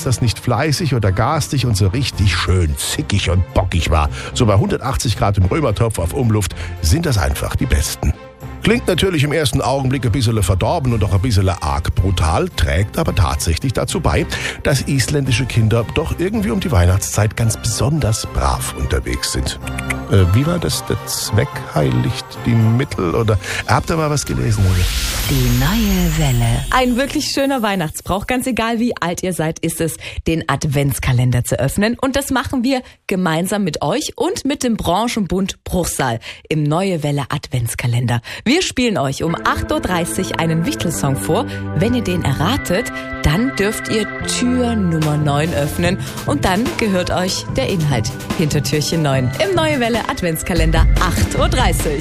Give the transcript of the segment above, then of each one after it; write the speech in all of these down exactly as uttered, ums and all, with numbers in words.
das nicht fleißig oder garstig und so richtig schön zickig und bockig war. So bei hundertachtzig Grad im Römertopf auf Umluft sind das einfach die besten. Klingt natürlich im ersten Augenblick ein bisschen verdorben und auch ein bisschen arg brutal, trägt aber tatsächlich dazu bei, dass isländische Kinder doch irgendwie um die Weihnachtszeit ganz besonders brav unterwegs sind. Äh, wie war das? Der Zweck heiligt die Mittel? Oder habt ihr mal was gelesen? Oder? Die neue Welle. Ein wirklich schöner Weihnachtsbrauch, ganz egal wie alt ihr seid, ist es, den Adventskalender zu öffnen. Und das machen wir gemeinsam mit euch und mit dem Branchenbund Bruchsal im Neue Welle Adventskalender. Wir spielen euch um acht Uhr dreißig einen Wichtelsong vor. Wenn ihr den erratet, dann dürft ihr Tür Nummer neun öffnen und dann gehört euch der Inhalt hinter Türchen neun im Neue Welle Adventskalender acht Uhr dreißig.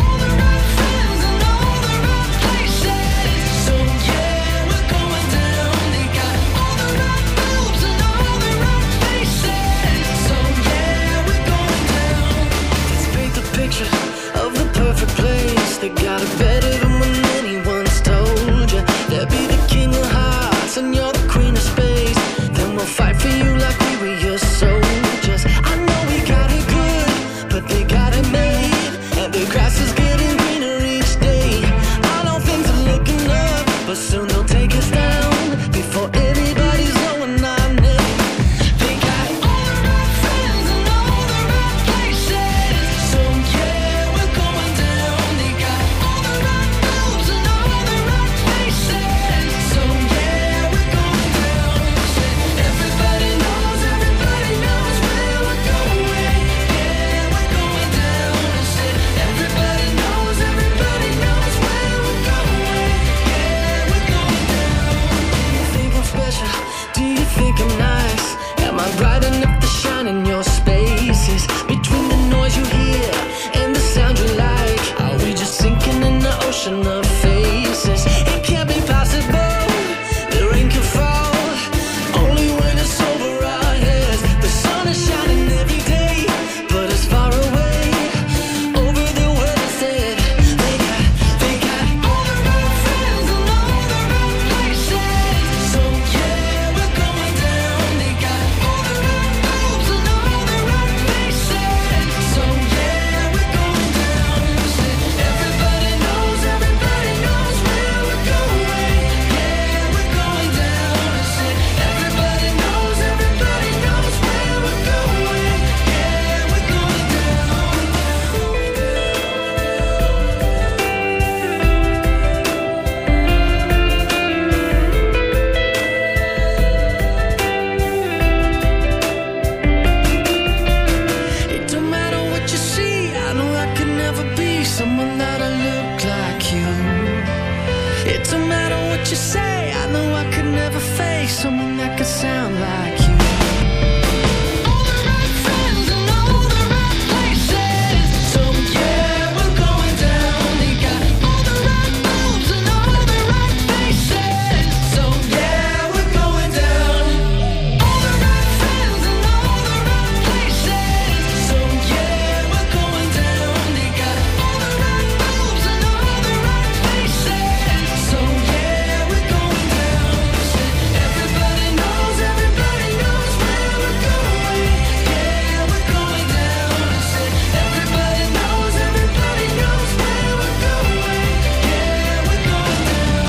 They got it better than when anyone's told you. They'll be the king of hearts and you're the queen of space. Then we'll fight for you like we were your soldiers. I know we got it good, but they got it made. And the grass is getting greener each day. I know things are looking up, but soon they'll take us down before anybody's knowing our name. They got all the right friends and all the right places. So yeah, we're going down. They got bright enough to shine in your spaces. Between the noise you hear and the sound you like, are we just sinking in the ocean of faces? It can't be possible, the rain can fall only when it's over our heads. The sun is shining every day, but it's far away over the weather's head. They got, they got all the right friends and all the right places. So yeah, we're going down. They got someone that'll look like you. It don't matter what you say, I know I could never face someone that could sound like you. All the right friends and all the right places. So yeah, we're going down. They got all the right moves and all the right faces. So yeah, we're going down. All the right friends and all the right places. So yeah, we're going down. They got all the right moves and all the right faces. So yeah, we're going down. Everybody knows, everybody knows where we're going. Yeah, we're going down. Everybody knows, everybody knows where we're going. Yeah, we're going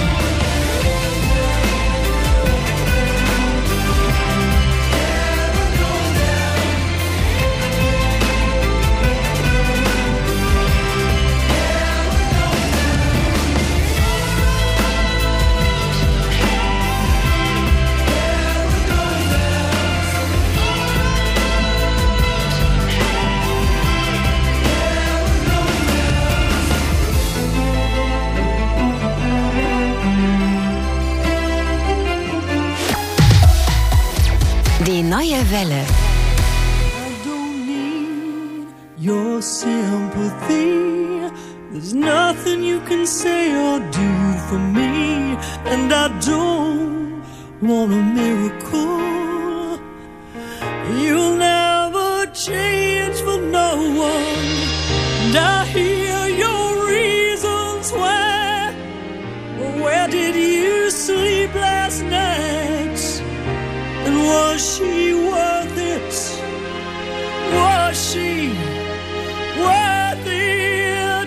Die neue Welle. I don't need your sympathy. There's nothing you can say or do for me. And I don't want a miracle. You'll never change for no one. And I hear your reasons why. Where did you sleep last night? And Was she worth it? Was she worth it?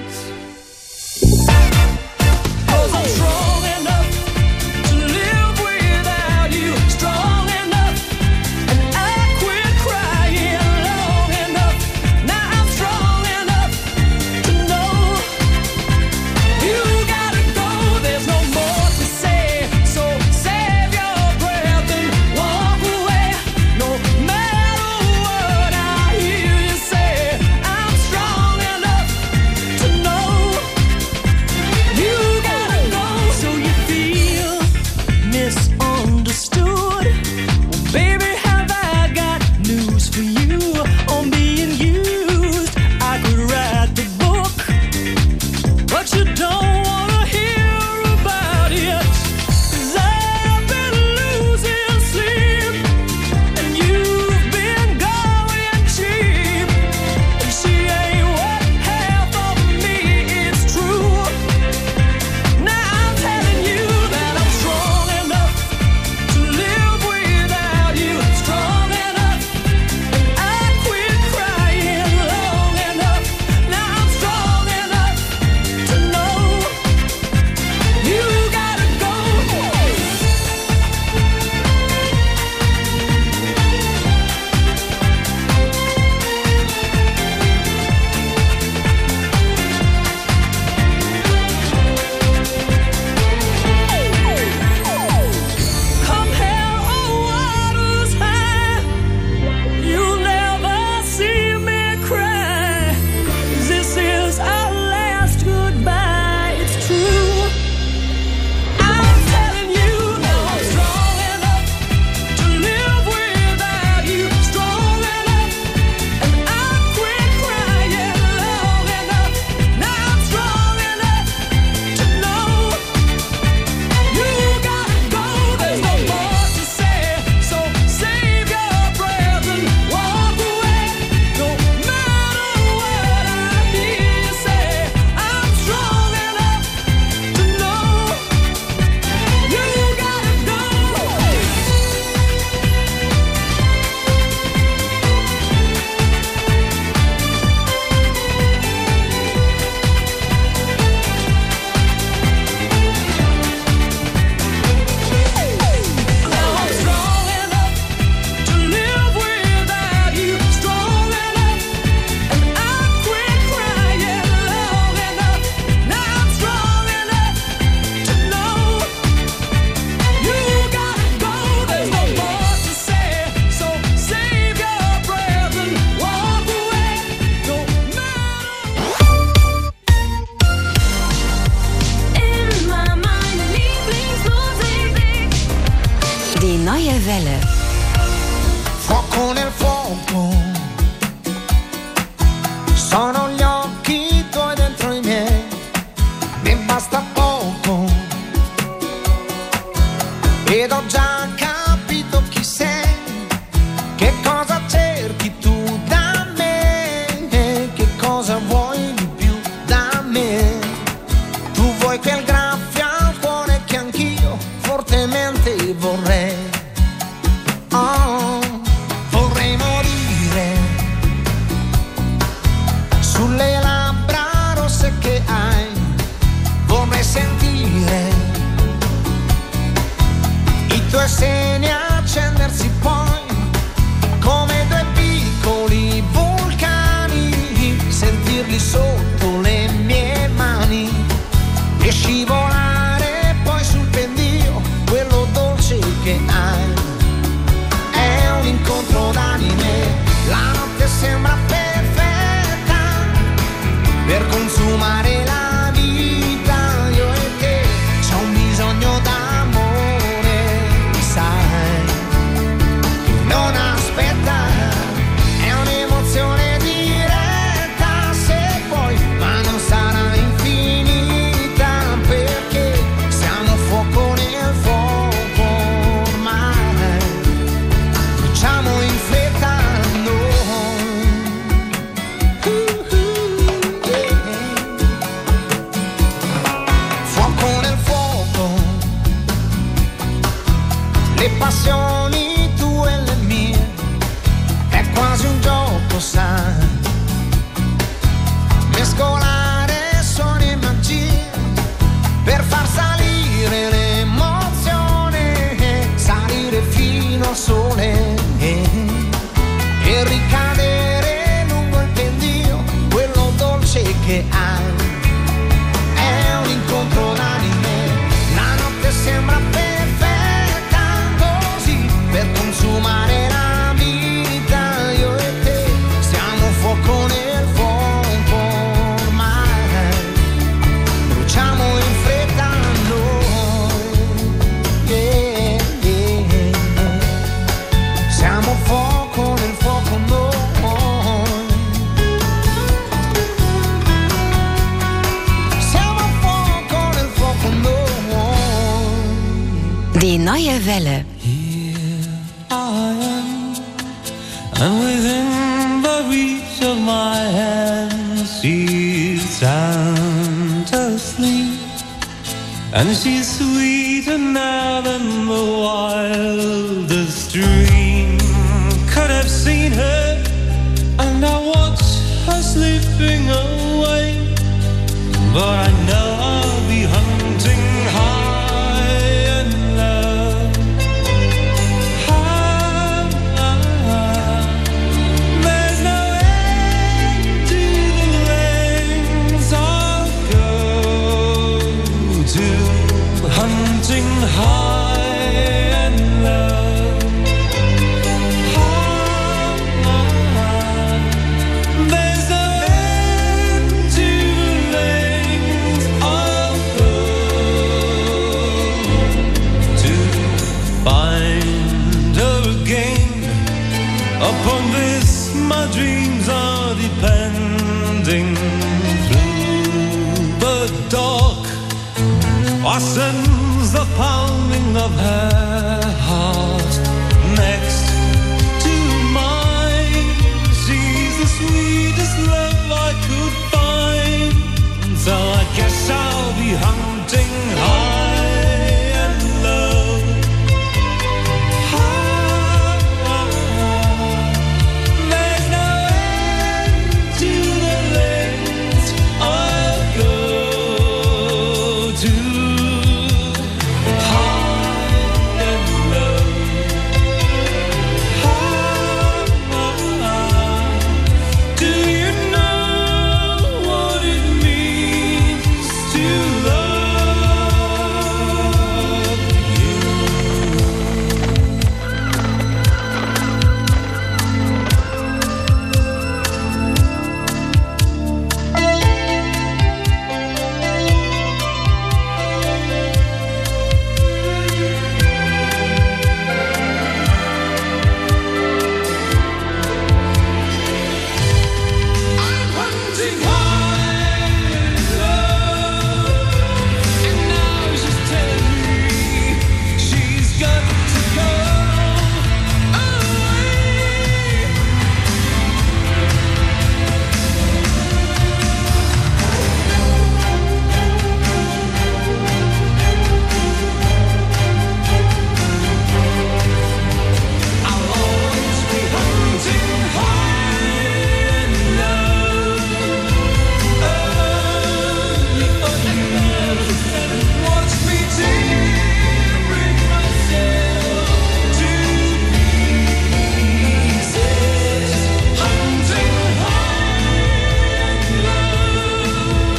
'Cause I'm strong enough to live without you, strong enough, and I quit crying long enough. Now I'm strong enough to know you gotta go. There's no more to say, so save your breath and walk away. No matter what I hear you say, I'm strong enough to know you gotta go. So you feel misunderstood? Well, baby, have I got news for you on being used? I could write the book, but you don't wanna hear about it. 'Cause I've been losing sleep, and you've been going cheap. And she ain't what half of me is true. Now I'm telling you that I'm strong enough to live without you, strong enough, and I quit crying long enough. Now I'm strong enough to know you gotta go. Come hell or waters high, you'll never see me cry. This is our last goodbye, it's true. I'm telling you now I'm strong enough to live without you, strong enough, and I quit crying long enough. Now I'm strong enough to know you gotta go. There's no more to say, so save your breath and walk away. No matter what I hear you say, I'm strong enough to know you gotta go. Now I'm strong enough to live without you, strong enough, and I quit crying long enough. Now I'm strong enough to know you gotta go. There's no more to say, so save your breath and walk away. No matter. In my mind, Lieblingsmusik. Die neue Welle. Fuoco nel fuoco, sono gli occhi tuoi dentro i miei, mi basta poco, ed ho già capito chi sei, che cosa cerchi tu da me, che cosa vuoi di più da me. Tu vuoi quel graffio al cuore che anch'io fortemente vorrei. Oh, vorrei morire sulle labbra rosse che hai, vorrei sentire i tuoi fino al sole e ricadere lungo il pendio, quello dolce che hai è un incontro d'anime. La notte sembra perfetta così per consumare la vita, io e te siamo fuoco nel fuoco ormai, bruciamo in fretta noi, yeah, yeah. Siamo fuoco nel fuoco noi. Siamo fuoco nel fuoco noi. Die neue Welle. I am, and within the reach of my hand, she's sound asleep, and she's sweeter now than the wildest dream could have seen her. And I watch her slipping away, but I know I'll be hunting high and low. High, there's no end to the lengths I'll go to, hunting high and low. High, there's no end to the lengths I'll go to find her again. Upon this my dreams are depending. Through the dark I sense the pounding of her heart next to mine. She's the sweetest love I could find, so I guess I'll be hunting high and low. High, there's no end to the lengths I'll go to. High and low. High, do you know what it means to love you? I'm hunting high and low, and now she's telling me she's got to go away. I'll always be hunting high and low, only for you. Watch me tearing myself to pieces, hunting high and low.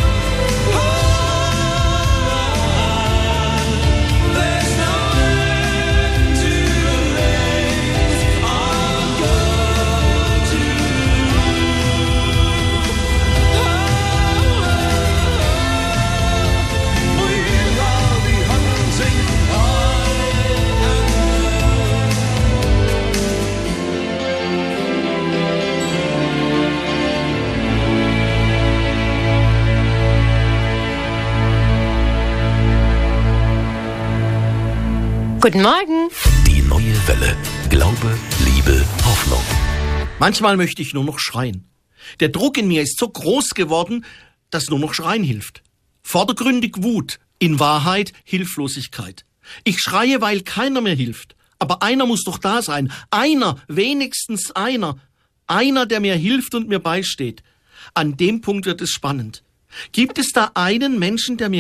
There's no end to the lengths I'll go to. We'll all be hunting high Guten Morgen. Die neue Welle. Glaube, Liebe, Hoffnung. Manchmal möchte ich nur noch schreien. Der Druck in mir ist so groß geworden, dass nur noch Schreien hilft. Vordergründig Wut, in Wahrheit Hilflosigkeit. Ich schreie, weil keiner mehr hilft. Aber einer muss doch da sein. Einer, wenigstens einer. Einer, der mir hilft und mir beisteht. An dem Punkt wird es spannend. Gibt es da einen Menschen, der mir